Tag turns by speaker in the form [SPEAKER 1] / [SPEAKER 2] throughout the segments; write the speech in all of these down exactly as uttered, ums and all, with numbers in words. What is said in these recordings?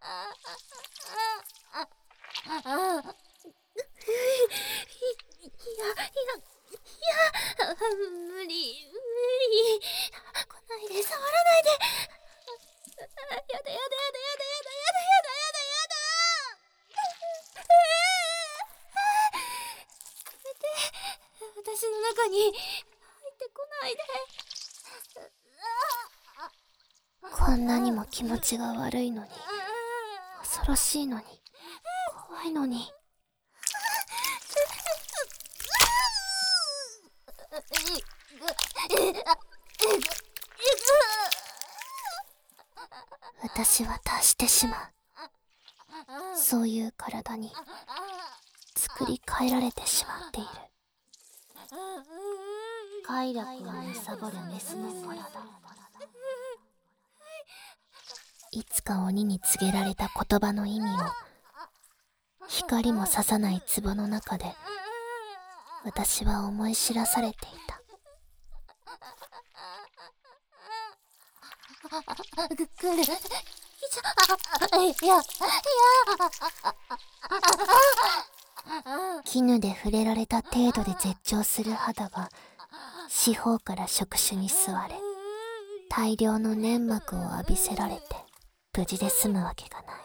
[SPEAKER 1] 無理無理、来ないで、触らないで。やだやだやだやだやだやだやだやだやだやだ。やめて、私の中に入ってこないで。
[SPEAKER 2] こんなにも気持ちが悪いのに、恐ろしいのに、怖いのに。私は達してしまう。そういう体に作り変えられてしまっている。快楽を貪るメスの体。いつか鬼に告げられた言葉の意味を、光も差さない壺の中で私は思い知らされていた。
[SPEAKER 1] く来る。いちゃ、いや、いや。
[SPEAKER 2] 絹で触れられた程度で絶頂する肌が四方から触手に吸われ、大量の粘膜を浴びせられて無事で済むわけがない。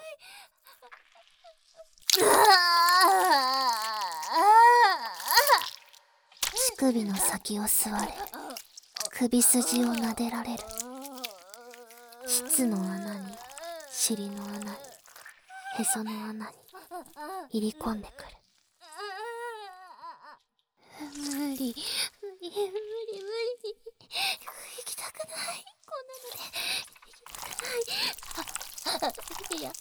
[SPEAKER 2] 乳首の先を吸われ、首筋を撫でられる。膣の穴に、尻の穴に、へその穴に入り込んでくる。
[SPEAKER 1] 無理無理無理無理、行きたくない。こんなので行きたくない。あ、いやいやいや、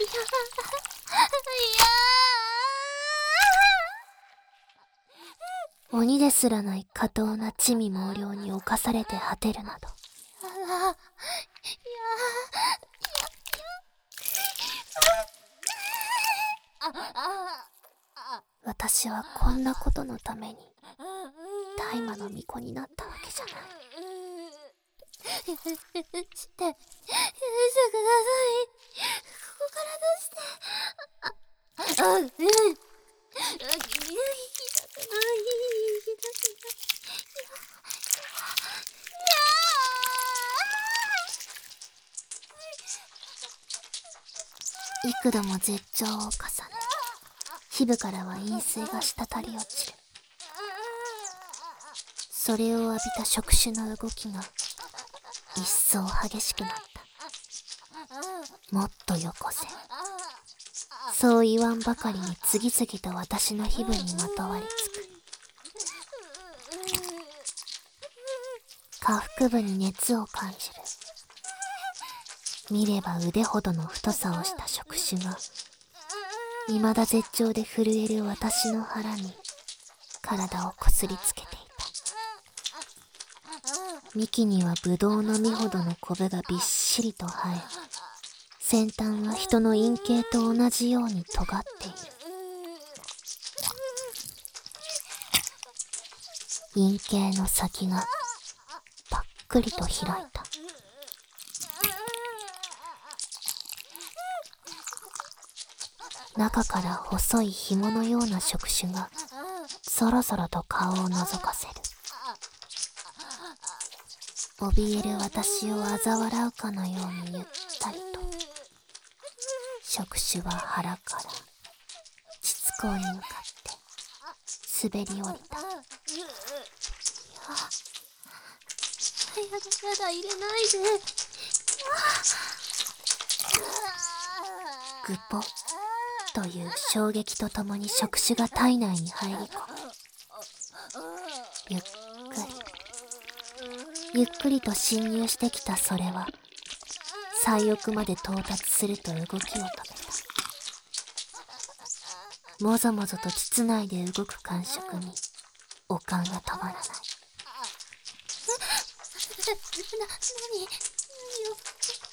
[SPEAKER 2] 鬼ですらない下等な地味猛量に侵されて果てるなど、
[SPEAKER 1] あ、
[SPEAKER 2] 私はこんなことのために大麻の巫女になったわけじゃない。
[SPEAKER 1] 許して、許してください。ここから出して。あ、あ、うん。行きたくない、行きたくない。
[SPEAKER 2] 幾度も絶頂を重ね、皮膚からは陰水が滴り落ちる。それを浴びた触手の動きが一層激しくなった。もっとよこせ。そう言わんばかりに次々と私の皮膚にまとわりつく。下腹部に熱を感じる。見れば腕ほどの太さをした触手が、未だ絶頂で震える私の腹に体をこすりつけていた。幹にはブドウの実ほどのコブがびっしりと生え、先端は人の陰茎と同じように尖っている。陰茎の先がぱっくりと開いた。中から細い紐のような触手がそろそろと顔を覗かせる。怯える私を嘲笑うかのようにゆったりと触手は腹から膣口に向かって滑り降りた。
[SPEAKER 1] やだやだ、入れないで。
[SPEAKER 2] グポという衝撃とともに触手が体内に入り込む。ゆっくりゆっくりと侵入してきたそれは最奥まで到達すると動きを止めた。もぞもぞと膣内で動く感触に悪感が止まらない。
[SPEAKER 1] な、なに、何よ。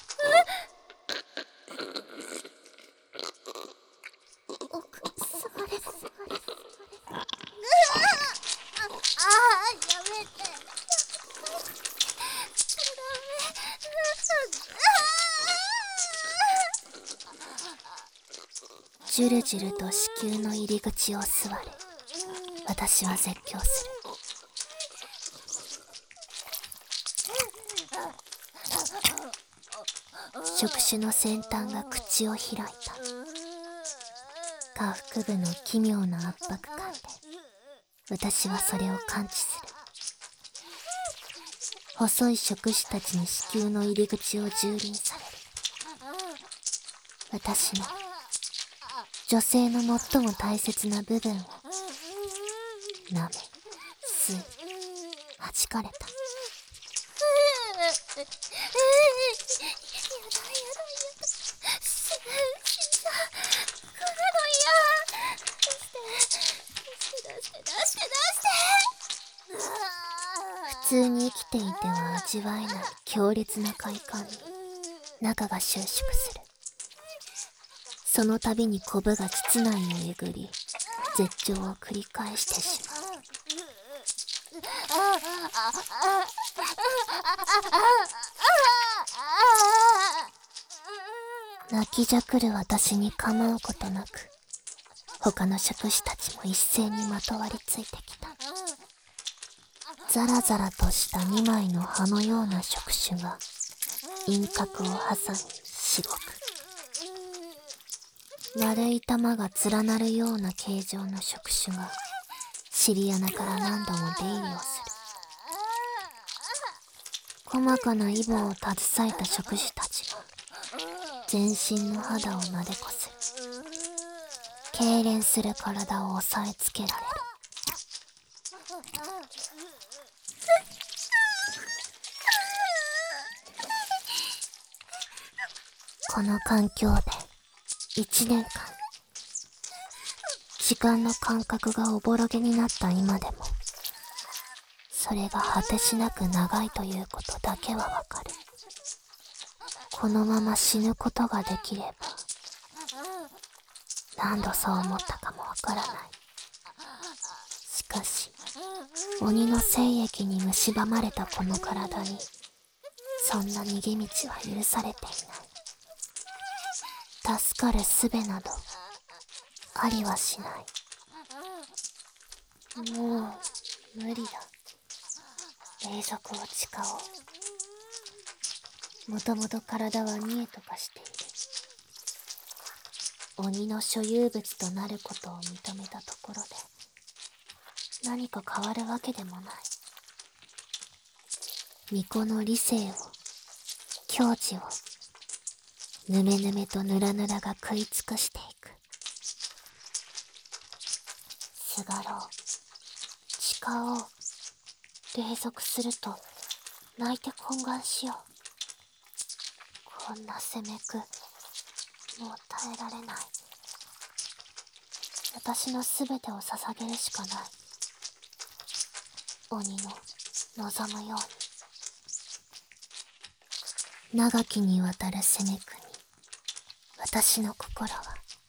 [SPEAKER 1] 奥、それ、それ。ああ、やめて。ダメ。
[SPEAKER 2] じゅるじゅると子宮の入り口を座る。私は絶叫する。触手の先端が口を開いた。下腹部の奇妙な圧迫感で私はそれを感知する。細い触手たちに子宮の入り口を蹂躙される。私の女性の最も大切な部分を舐め、吸い、はじかれた。
[SPEAKER 1] やだやだやだ。死ぬ、死んだ。来るの嫌。出して出して出して出して出して。
[SPEAKER 2] 普通に生きていては味わえない強烈な快感に中が収縮する。その度にコブが膣内をえぐり、絶頂を繰り返してしまう。泣きじゃくる私に構うことなく、他の触手たちも一斉にまとわりついてきた。ザラザラとしたにまいの葉のような触手が輪郭を挟みしごく。丸い玉が連なるような形状の触手が尻穴から何度も出入りをする。細かなイボを携えた触手たちが全身の肌をなでこする。痙攣する体を押さえつけられる。この環境で一年間、時間の感覚がおぼろげになった今でも、それが果てしなく長いということだけはわかる。このまま死ぬことができれば、何度そう思ったかもわからない。しかし、鬼の精液に蝕まれたこの体に、そんな逃げ道は許されていない。助かる術などありはしない。もう無理だ。永続を誓おう。もともと体は見えとかしている。鬼の所有物となることを認めたところで何か変わるわけでもない。巫女の理性を、矜持をぬめぬめとぬらぬらが食い尽くしていく。すがろう、誓おう。隷属すると泣いて懇願しよう。こんな責め苦、もう耐えられない。私のすべてを捧げるしかない。鬼の望むように。長きにわたる責め苦に私の心は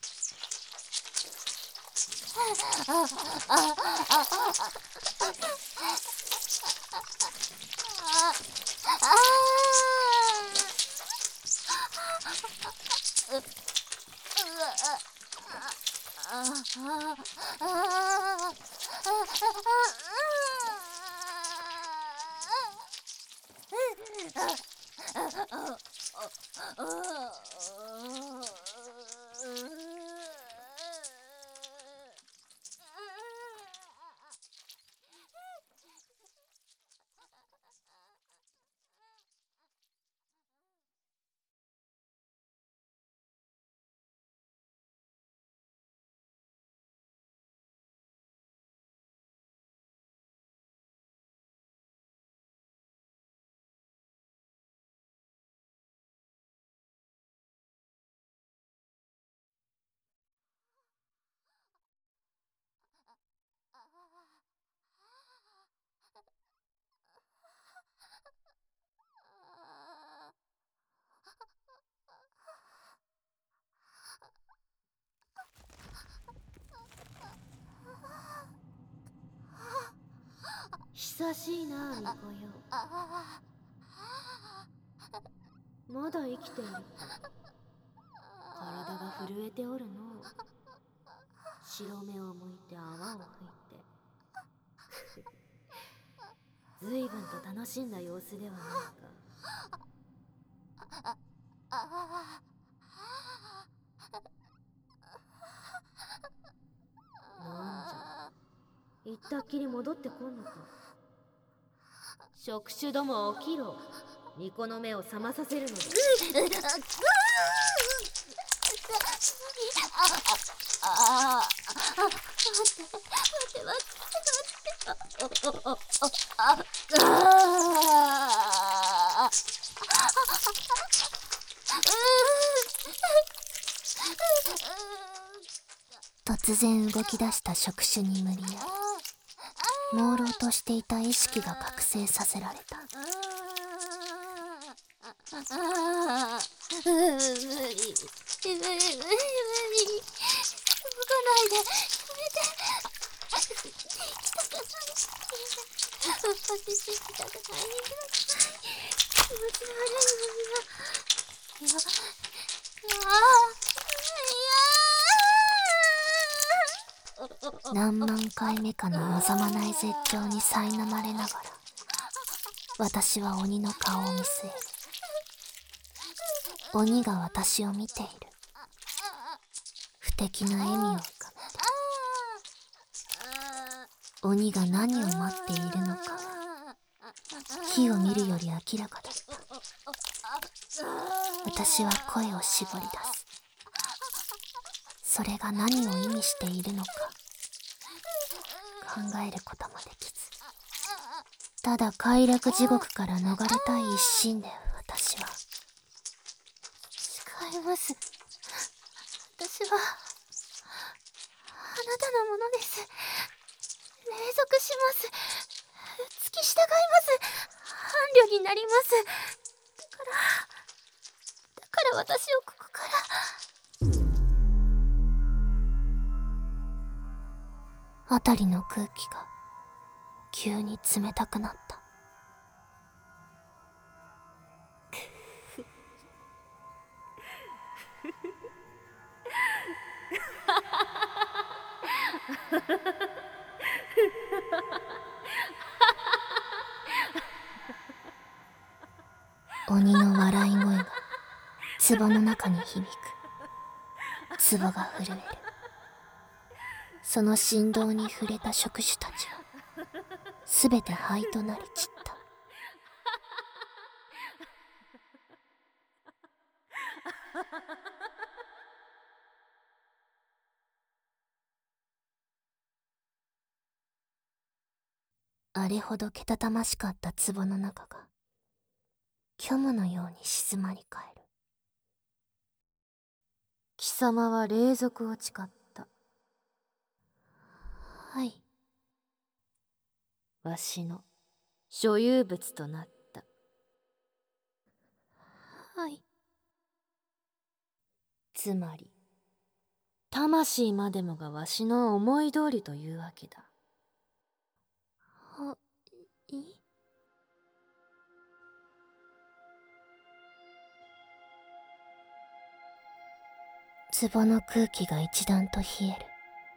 [SPEAKER 1] 久しいな、巫女よ。まだ生きている。体が震えておるの。
[SPEAKER 2] 白目を向いて泡を吹いて随分と楽しんだ様子ではないか。なんじゃ、行ったっきり戻ってこんのか。触手ども起きろ。巫女の目を覚まさせるのだ。
[SPEAKER 1] ああ、待って待って待って待って。
[SPEAKER 2] 突然動き出した触手に無理やり朦朧としていた意識が覚醒させられた。
[SPEAKER 1] 無理無理無理無理無理動かないで、やめて。行きたくない。私行きたくない。気持ち悪いのには。いや、ああ、
[SPEAKER 2] 何万回目かの望まない絶頂に苛まれながら、私は鬼の顔を見据える。鬼が私を見ている。不敵な笑みを浮かべて、鬼が何を待っているのかは火を見るより明らかだった。私は声を絞り出す。それが何を意味しているのか考えることもできず、ただ快楽地獄から逃れたい一心で私は。
[SPEAKER 1] 誓います。私はあなたのものです。隷属します。付き従います。伴侶になります。だからだから私をここから。
[SPEAKER 2] 辺りの空気が急に冷たくなった。鬼の笑い声が壺の中に響く。壺が震える。その振動に触れた触手たちはすべて灰となり散った。あれほどけたたましかった壺の中が虚無のように静まり返る。貴様は隷属を誓った。
[SPEAKER 1] はい。
[SPEAKER 2] わしの所有物となった。
[SPEAKER 1] はい。
[SPEAKER 2] つまり魂までもがわしの思い通りというわけだ。
[SPEAKER 1] はい。
[SPEAKER 2] 壺の空気が一段と冷える。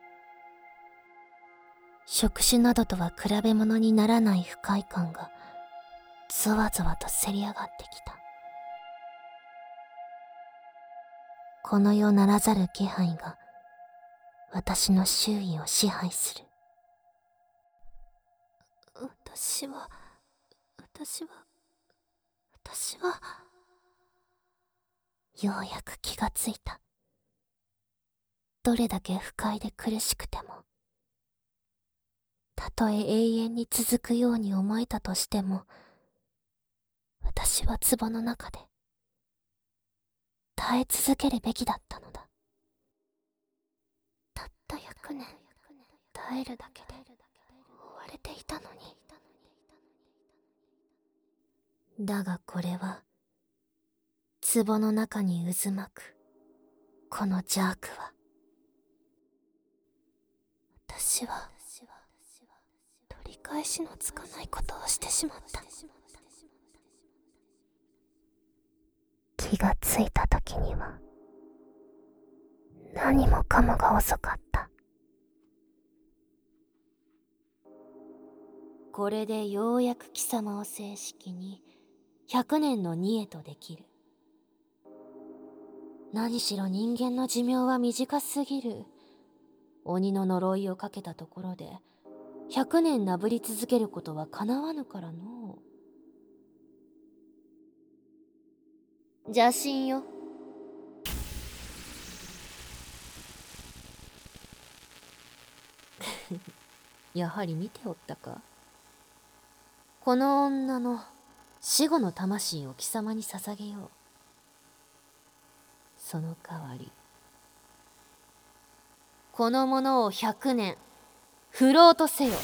[SPEAKER 2] 触手などとは比べ物にならない不快感がゾワゾワとせり上がってきた。この世ならざる気配が私の周囲を支配する。
[SPEAKER 1] 私は私は私は
[SPEAKER 2] ようやく気がついた。どれだけ不快で苦しくても、たとえ永遠に続くように思えたとしても、私は壺の中で耐え続けるべきだったのだ。たったひゃくねん耐えるだけで追われていたのに。だがこれは壺の中に渦巻くこの邪悪は、私は取り返しのつかないことをしてしまった。気がついた時には何もかもが遅かった。 これでようやく貴様を正式に百年の二へとできる。何しろ人間の寿命は短すぎる。鬼の呪いをかけたところで百年なぶり続けることはかなわぬからのう。邪神よ。やはり見ておったか。この女の死後の魂を貴様に捧げよう。その代わりこの者を百年不老とせよ。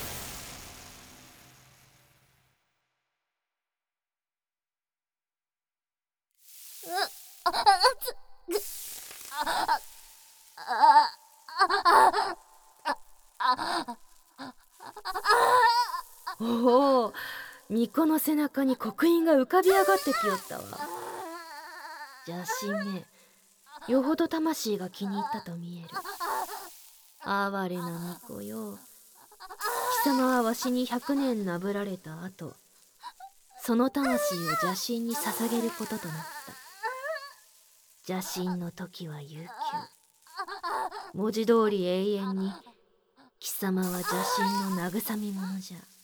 [SPEAKER 2] おお、巫女の背中に刻印が浮かび上がってきよったわ。邪神め、よほど魂が気に入ったと見える。哀れな巫女よ。貴様はわしに百年なぶられた後、その魂を邪神に捧げることとなった。邪神の時は悠久。文字通り永遠に貴様は邪神の慰み者じゃ。